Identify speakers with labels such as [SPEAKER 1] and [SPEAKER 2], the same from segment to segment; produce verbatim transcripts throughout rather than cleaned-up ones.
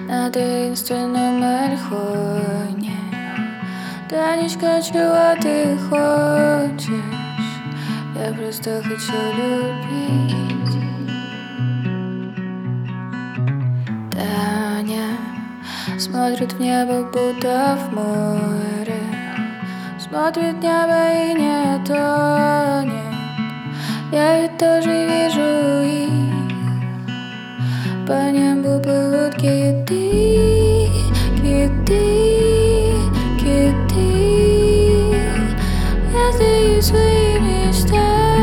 [SPEAKER 1] на таинственном альхоне. Танечка, чего ты хочешь? Я просто хочу любить. Таня смотрит в небо, будто в море. Смотрит в небо и не тонет. Я ведь тоже вижу их. По небу плывут киты, киты, киты. Я сдаю свои мечты.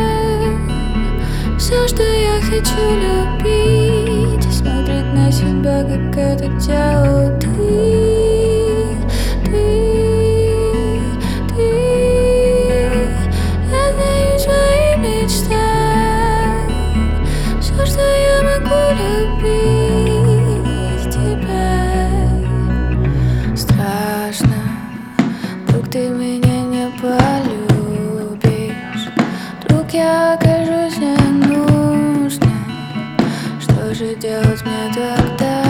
[SPEAKER 1] Все, что я хочу, любить и смотреть на себя, как это делал ты. Любить тебя. Страшно, вдруг ты меня не полюбишь, вдруг я окажусь ненужной. Что же делать мне тогда?